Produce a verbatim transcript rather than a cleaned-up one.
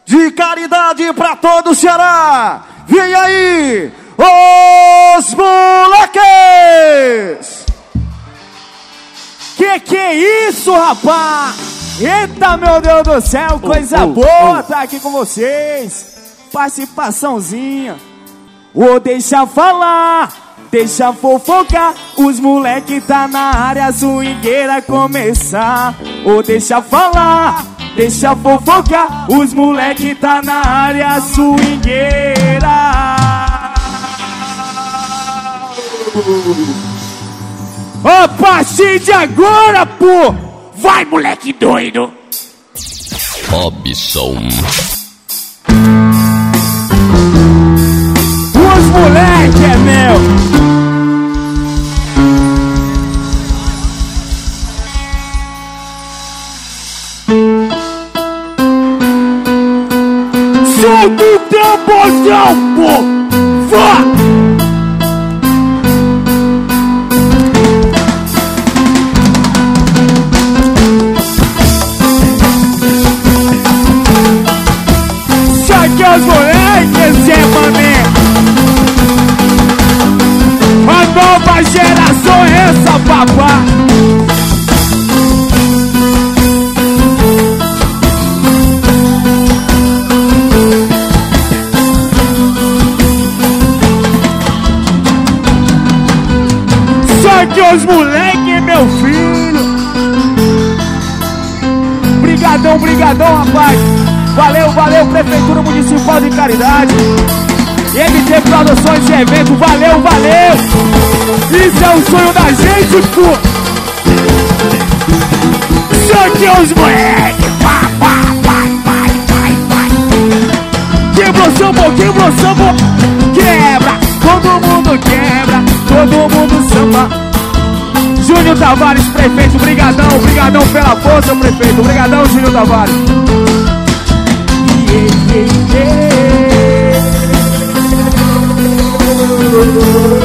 de caridade pra todo o Ceará. Vem aí, os moleques! Que que é isso, rapaz? Eita, meu Deus do céu, coisa oh, oh, boa oh. tá aqui com vocês. Participaçãozinha. Ô, deixa falar, deixa fofocar. Os moleque tá na área, swingueira começar. Ô, deixa falar, deixa fofocar. Os moleque tá na área, swingueira. A partir de agora, pô! Vai, moleque doido! Robson. Os moleque é meu! Solta o tamborzão, pô! Vá! Que os moleques é mané. A nova geração é essa, papá. Só que os moleques, meu filho. Brigadão, brigadão, rapaz. Valeu, valeu, Prefeitura Municipal de Caridade, M T Produções e Evento, valeu, valeu. Isso é o sonho da gente, pô. Só que os moleques, vai, vai, vai, vai, vai, vai. Quebrou samba, quebrou samba, quebra, todo mundo quebra, todo mundo samba. Júnior Tavares, prefeito, brigadão, brigadão pela força, prefeito, brigadão, Júnior Tavares. Yeah, yeah, yeah.